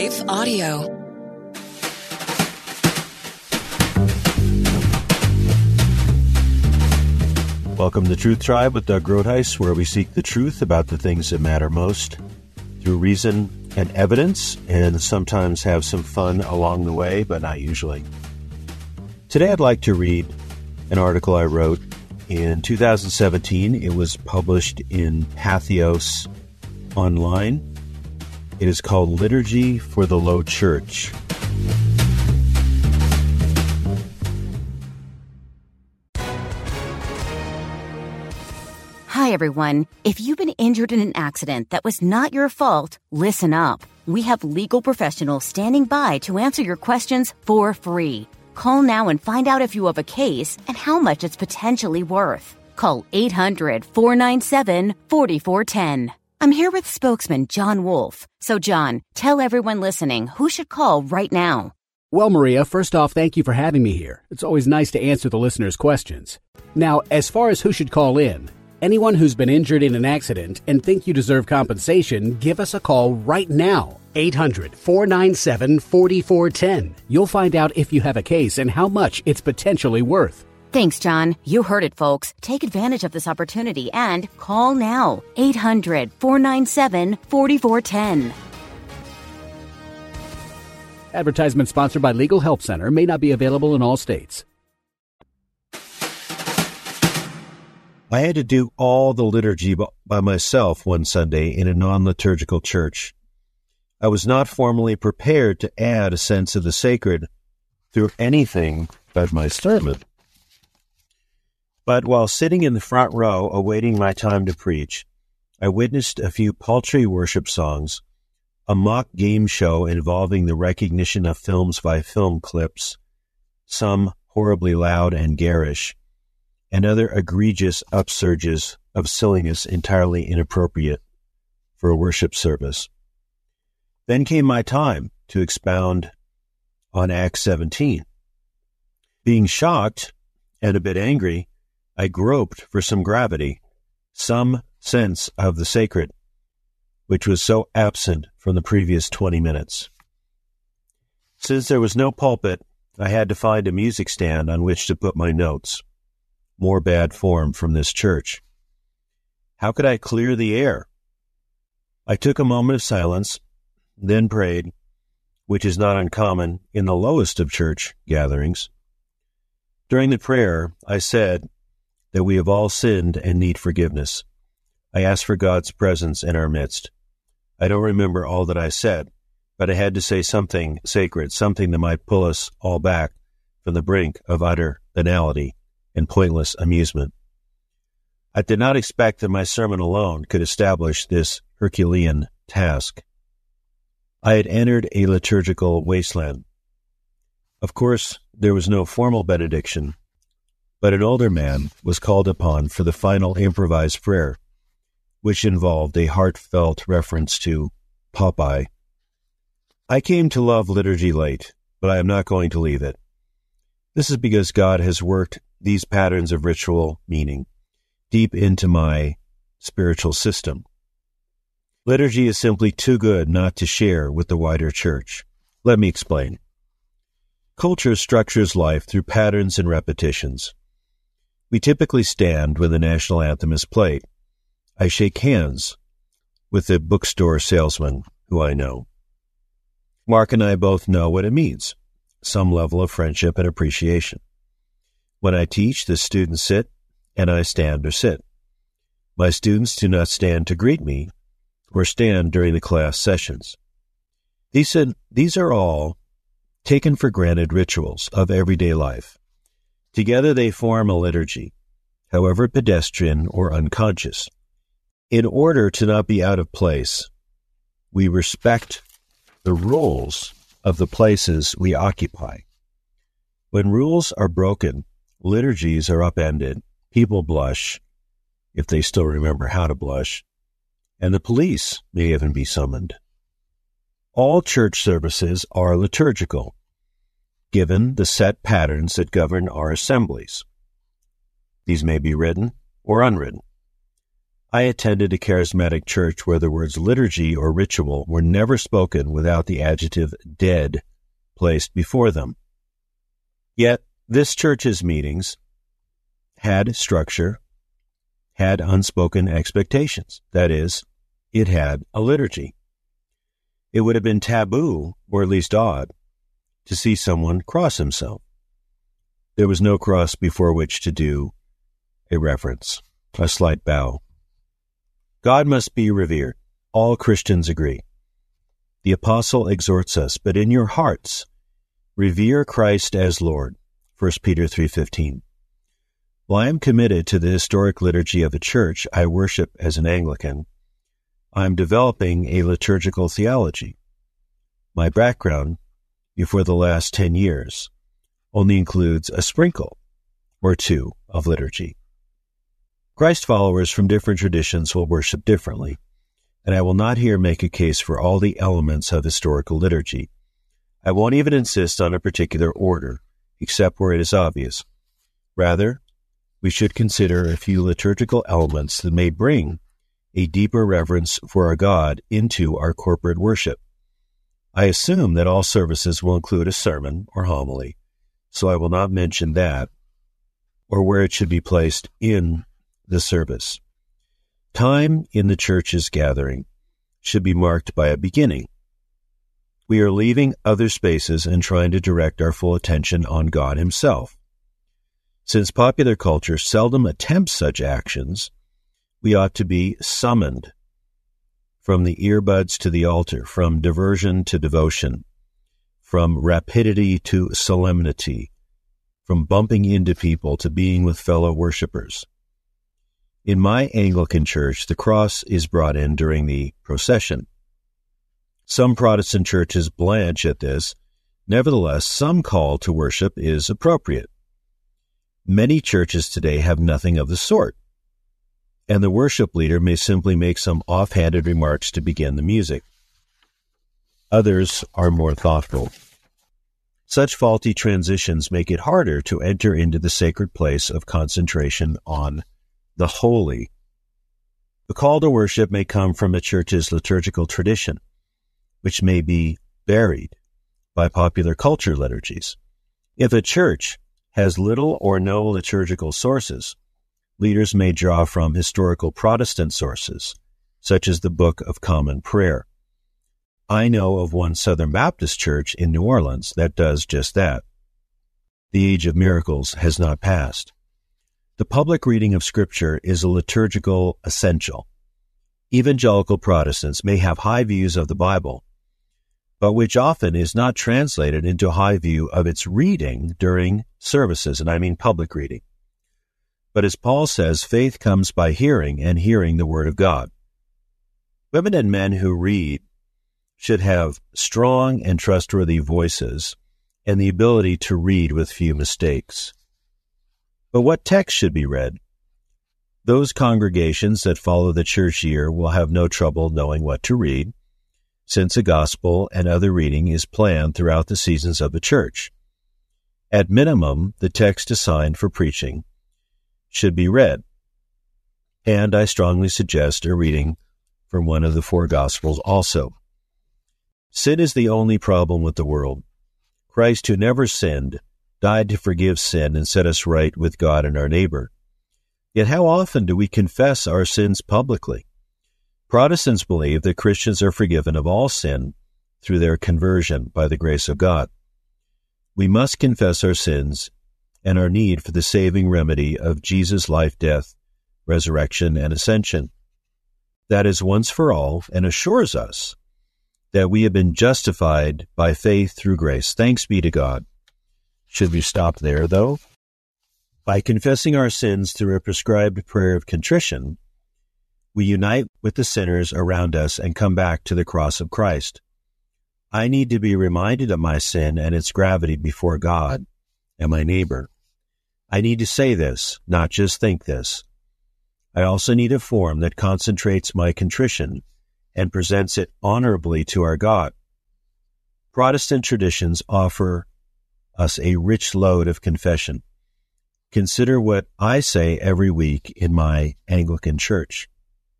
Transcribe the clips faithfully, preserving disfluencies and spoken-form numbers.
Life Audio. Welcome to Truth Tribe with Doug Groothuis, where we seek the truth about the things that matter most through reason and evidence, and sometimes have some fun along the way, but not usually. Today I'd like to read an article I wrote in two thousand seventeen. It was published in Patheos Online. It is called Liturgy for the Low Church. Hi, everyone. If you've been injured in an accident that was not your fault, listen up. We have legal professionals standing by to answer your questions for free. Call now and find out if you have a case and how much it's potentially worth. Call eight hundred, four nine seven, four four one zero. I'm here with spokesman John Wolf. So, John, tell everyone listening who should call right now. Well, Maria, first off, thank you for having me here. It's always nice to answer the listeners' questions. Now, as far as who should call in, anyone who's been injured in an accident and think you deserve compensation, give us a call right now. eight hundred, four nine seven, four four one zero. You'll find out if you have a case and how much it's potentially worth. Thanks, John. You heard it, folks. Take advantage of this opportunity and call now. eight hundred, four nine seven, four four one zero. Advertisement sponsored by Legal Help Center. May not be available in all states. I had to do all the liturgy by myself one Sunday in a non-liturgical church. I was not formally prepared to add a sense of the sacred through anything but my sermon. But while sitting in the front row awaiting my time to preach, I witnessed a few paltry worship songs, a mock game show involving the recognition of films by film clips, some horribly loud and garish, and other egregious upsurges of silliness entirely inappropriate for a worship service. Then came my time to expound on Acts seventeen. Being shocked and a bit angry, I groped for some gravity, some sense of the sacred, which was so absent from the previous twenty minutes. Since there was no pulpit, I had to find a music stand on which to put my notes. More bad form from this church. How could I clear the air? I took a moment of silence, then prayed, which is not uncommon in the lowest of church gatherings. During the prayer, I said that we have all sinned and need forgiveness. I asked for God's presence in our midst. I don't remember all that I said, but I had to say something sacred, something that might pull us all back from the brink of utter banality and pointless amusement. I did not expect that my sermon alone could establish this Herculean task. I had entered a liturgical wasteland. Of course, there was no formal benediction, but an older man was called upon for the final improvised prayer, which involved a heartfelt reference to Popeye. I came to love liturgy late, but I am not going to leave it. This is because God has worked these patterns of ritual meaning deep into my spiritual system. Liturgy is simply too good not to share with the wider church. Let me explain. Culture structures life through patterns and repetitions. We typically stand when the national anthem is played. I shake hands with the bookstore salesman who I know. Mark and I both know what it means, some level of friendship and appreciation. When I teach, the students sit, and I stand or sit. My students do not stand to greet me or stand during the class sessions. These, these are all taken for granted rituals of everyday life. Together they form a liturgy, however pedestrian or unconscious. In order to not be out of place, we respect the rules of the places we occupy. When rules are broken, liturgies are upended, people blush, if they still remember how to blush, and the police may even be summoned. All church services are liturgical, given the set patterns that govern our assemblies. These may be written or unwritten. I attended a charismatic church where the words liturgy or ritual were never spoken without the adjective dead placed before them. Yet, this church's meetings had structure, had unspoken expectations. That is, it had a liturgy. It would have been taboo, or at least odd, to see someone cross himself. There was no cross before which to do a reverence, a slight bow. God must be revered. All Christians agree. The apostle exhorts us, but in your hearts, revere Christ as Lord. First Peter three fifteen. While I am committed to the historic liturgy of a church I worship as an Anglican, I am developing a liturgical theology. My background, before the last ten years, only includes a sprinkle or two of liturgy. Christ followers from different traditions will worship differently, and I will not here make a case for all the elements of historical liturgy. I won't even insist on a particular order, except where it is obvious. Rather, we should consider a few liturgical elements that may bring a deeper reverence for our God into our corporate worship. I assume that all services will include a sermon or homily, so I will not mention that or where it should be placed in the service. Time in the church's gathering should be marked by a beginning. We are leaving other spaces and trying to direct our full attention on God Himself. Since popular culture seldom attempts such actions, we ought to be summoned from the earbuds to the altar, from diversion to devotion, from rapidity to solemnity, from bumping into people to being with fellow worshipers. In my Anglican church, the cross is brought in during the procession. Some Protestant churches blanch at this. Nevertheless, some call to worship is appropriate. Many churches today have nothing of the sort, and the worship leader may simply make some offhanded remarks to begin the music. Others are more thoughtful. Such faulty transitions make it harder to enter into the sacred place of concentration on the holy. The call to worship may come from a church's liturgical tradition, which may be buried by popular culture liturgies. If a church has little or no liturgical sources, leaders may draw from historical Protestant sources, such as the Book of Common Prayer. I know of one Southern Baptist church in New Orleans that does just that. The age of miracles has not passed. The public reading of Scripture is a liturgical essential. Evangelical Protestants may have high views of the Bible, but which often is not translated into a high view of its reading during services, and I mean public reading. But as Paul says, faith comes by hearing, and hearing the Word of God. Women and men who read should have strong and trustworthy voices and the ability to read with few mistakes. But what text should be read? Those congregations that follow the church year will have no trouble knowing what to read, since a gospel and other reading is planned throughout the seasons of the church. At minimum, the text assigned for preaching should be read, and I strongly suggest a reading from one of the four Gospels also. Sin is the only problem with the world. Christ, who never sinned, died to forgive sin and set us right with God and our neighbor. Yet how often do we confess our sins publicly? Protestants believe that Christians are forgiven of all sin through their conversion by the grace of God. We must confess our sins and our need for the saving remedy of Jesus' life, death, resurrection, and ascension. That is once for all and assures us that we have been justified by faith through grace. Thanks be to God. Should we stop there, though? By confessing our sins through a prescribed prayer of contrition, we unite with the sinners around us and come back to the cross of Christ. I need to be reminded of my sin and its gravity before God and my neighbor. I need to say this, not just think this. I also need a form that concentrates my contrition and presents it honorably to our God. Protestant traditions offer us a rich load of confession. Consider what I say every week in my Anglican church.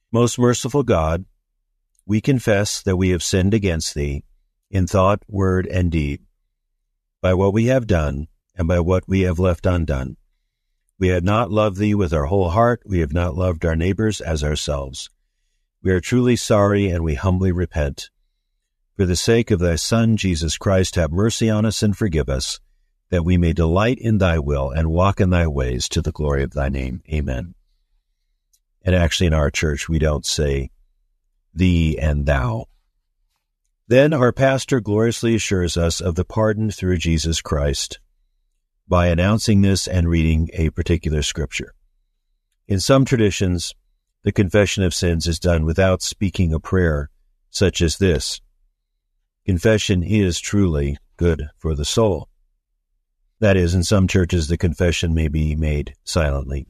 Most merciful God, we confess that we have sinned against thee in thought, word, and deed, by what we have done and by what we have left undone. We have not loved thee with our whole heart. We have not loved our neighbors as ourselves. We are truly sorry, and we humbly repent. For the sake of thy Son, Jesus Christ, have mercy on us and forgive us, that we may delight in thy will and walk in thy ways to the glory of thy name. Amen. And actually in our church, we don't say thee and thou. Then our pastor gloriously assures us of the pardon through Jesus Christ by announcing this and reading a particular scripture. In some traditions, the confession of sins is done without speaking a prayer such as this. Confession is truly good for the soul. That is, in some churches, the confession may be made silently.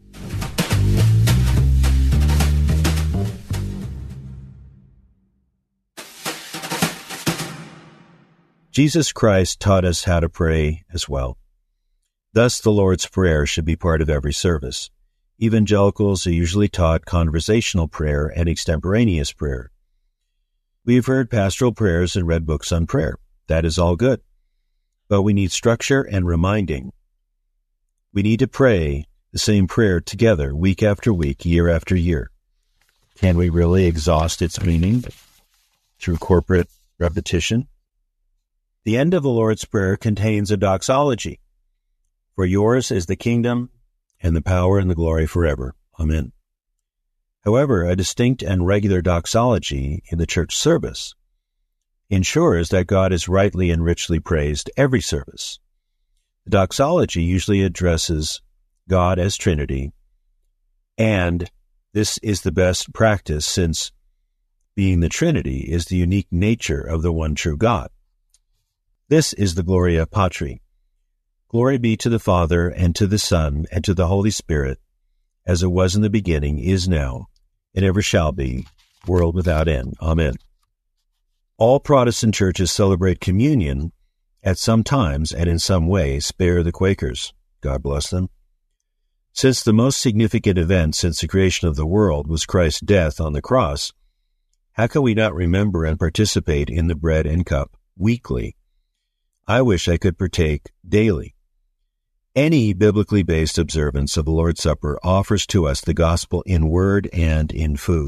Jesus Christ taught us how to pray as well. Thus, the Lord's Prayer should be part of every service. Evangelicals are usually taught conversational prayer and extemporaneous prayer. We have heard pastoral prayers and read books on prayer. That is all good. But we need structure and reminding. We need to pray the same prayer together week after week, year after year. Can we really exhaust its meaning through corporate repetition? The end of the Lord's Prayer contains a doxology. For yours is the kingdom and the power and the glory forever. Amen. However, a distinct and regular doxology in the church service ensures that God is rightly and richly praised every service. The doxology usually addresses God as Trinity, and this is the best practice since being the Trinity is the unique nature of the one true God. This is the Gloria Patri. Glory be to the Father, and to the Son, and to the Holy Spirit, as it was in the beginning, is now, and ever shall be, world without end. Amen. All Protestant churches celebrate communion at some times and in some way. Spare the Quakers. God bless them. Since the most significant event since the creation of the world was Christ's death on the cross, how can we not remember and participate in the bread and cup weekly? I wish I could partake daily. Any biblically based observance of the Lord's Supper offers to us the gospel in word and in food.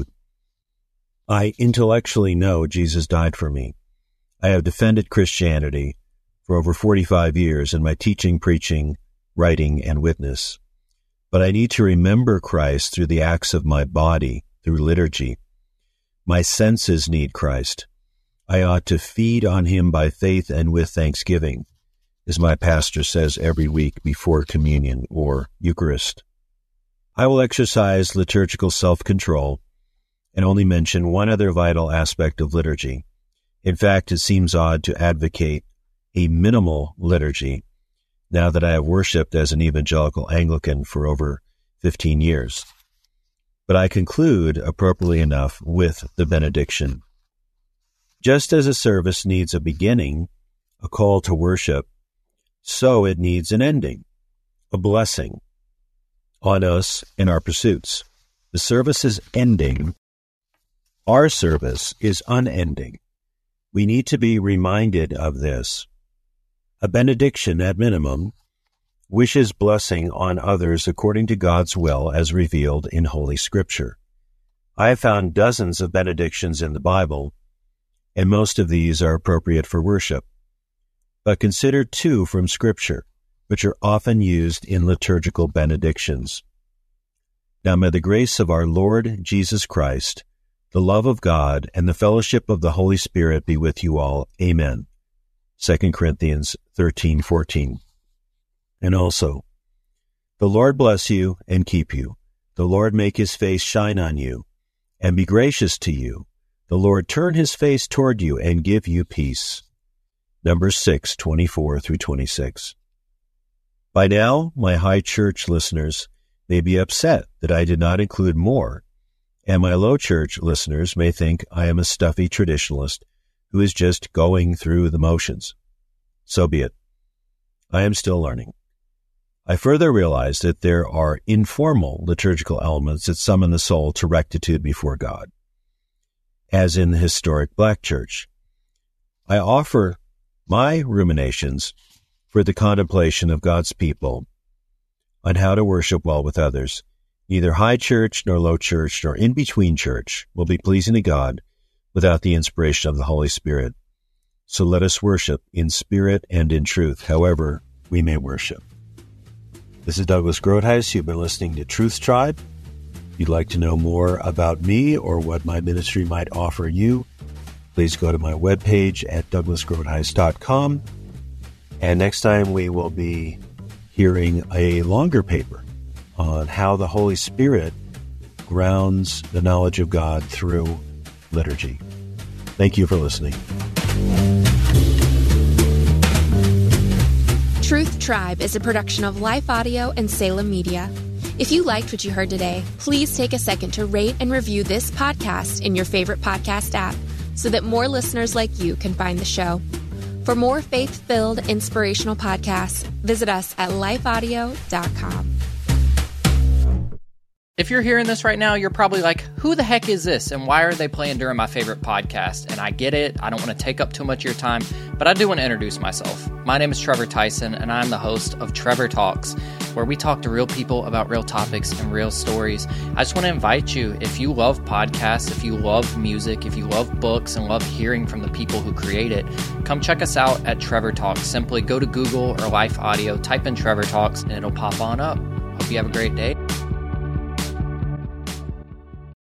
I intellectually know Jesus died for me. I have defended Christianity for over forty-five years in my teaching, preaching, writing, and witness. But I need to remember Christ through the acts of my body, through liturgy. My senses need Christ. I ought to feed on him by faith and with thanksgiving, as my pastor says every week before communion or Eucharist. I will exercise liturgical self-control and only mention one other vital aspect of liturgy. In fact, it seems odd to advocate a minimal liturgy now that I have worshipped as an evangelical Anglican for over fifteen years. But I conclude, appropriately enough, with the benediction. Just as a service needs a beginning, a call to worship, so it needs an ending, a blessing on us and our pursuits. The service is ending. Our service is unending. We need to be reminded of this. A benediction, at minimum, wishes blessing on others according to God's will as revealed in Holy Scripture. I have found dozens of benedictions in the Bible, and most of these are appropriate for worship. But consider two from Scripture, which are often used in liturgical benedictions. Now may the grace of our Lord Jesus Christ, the love of God, and the fellowship of the Holy Spirit be with you all. Amen. Second Corinthians thirteen fourteen. And also, the Lord bless you and keep you. The Lord make his face shine on you and be gracious to you. The Lord turn his face toward you and give you peace. Numbers six twenty-four through twenty-six. By now, my high church listeners may be upset that I did not include more, and my low church listeners may think I am a stuffy traditionalist who is just going through the motions. So be it. I am still learning. I further realized that there are informal liturgical elements that summon the soul to rectitude before God, as in the historic Black Church. I offer my ruminations for the contemplation of God's people on how to worship well with others. Neither high church nor low church nor in-between church will be pleasing to God without the inspiration of the Holy Spirit. So let us worship in spirit and in truth, however we may worship. This is Douglas Groothuis. You've been listening to Truth Tribe. If you'd like to know more about me or what my ministry might offer you, please go to my webpage at douglas groothuis dot com. And next time we will be hearing a longer paper on how the Holy Spirit grounds the knowledge of God through liturgy. Thank you for listening. Truth Tribe is a production of Life Audio and Salem Media. If you liked what you heard today, please take a second to rate and review this podcast in your favorite podcast app so that more listeners like you can find the show. For more faith-filled, inspirational podcasts, visit us at life audio dot com. If you're hearing this right now, you're probably like, who the heck is this? And why are they playing during my favorite podcast? And I get it. I don't want to take up too much of your time, but I do want to introduce myself. My name is Trevor Tyson, and I'm the host of Trevor Talks, where we talk to real people about real topics and real stories. I just want to invite you, if you love podcasts, if you love music, if you love books and love hearing from the people who create it, come check us out at Trevor Talks. Simply go to Google or Life Audio, type in Trevor Talks, and it'll pop on up. Hope you have a great day.